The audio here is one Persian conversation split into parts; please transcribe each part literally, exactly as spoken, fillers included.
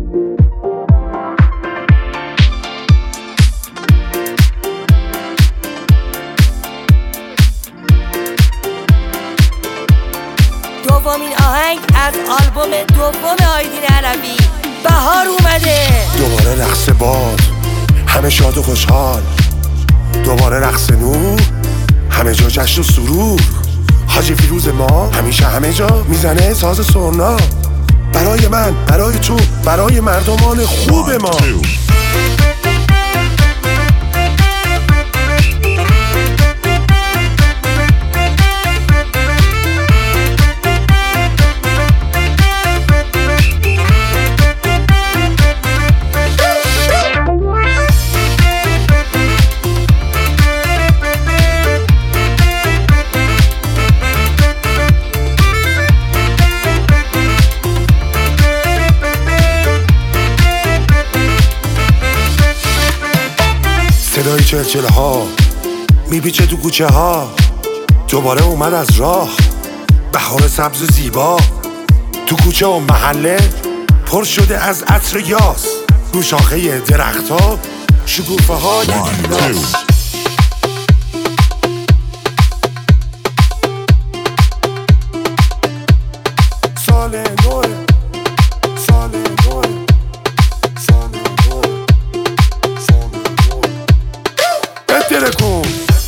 دومین آهنگ از آلبوم دوم آیدین عربی، بهار اومده. دوباره رقص باد، همه شاد و خوشحال. دوباره رقص نور، همه جا جشن و سرور. حاجی فیروز ما همیشه همه جا میزنه ساز سرنا. برای من، برای تو، برای مردمان خوب ما. صدای چلچله ها میپیچه تو کوچه ها. دوباره اومد از راه بهار سبز و زیبا. تو کوچه و محله پر شده از عطر یاس. رو شاخه درخت ها شکوفه های گیلاس. سال نو، سال نو، سال نو، سال نو. بهتره کن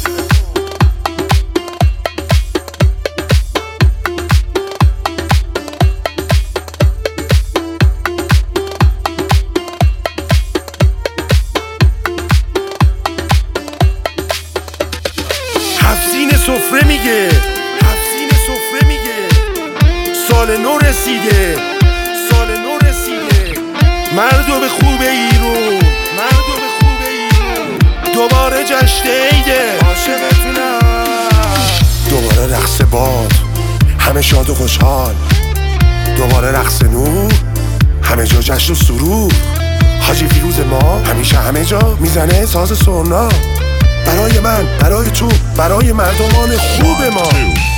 هفزین سفره میگه، هفزین سفره میگه سال نو رسیده، سال نو رسیده. مردم خوب ایرون، مردم خوب ایرون. دوباره جشن عیده، عاشقتونم. دوباره رقص باد، همه شاد و خوشحال. دوباره رقص نور، همه جا جشن و سرور. حاجی فیروز ما همیشه همه جا میزنه ساز سرنا. برای من، برای تو، برای مردمان خوب ما.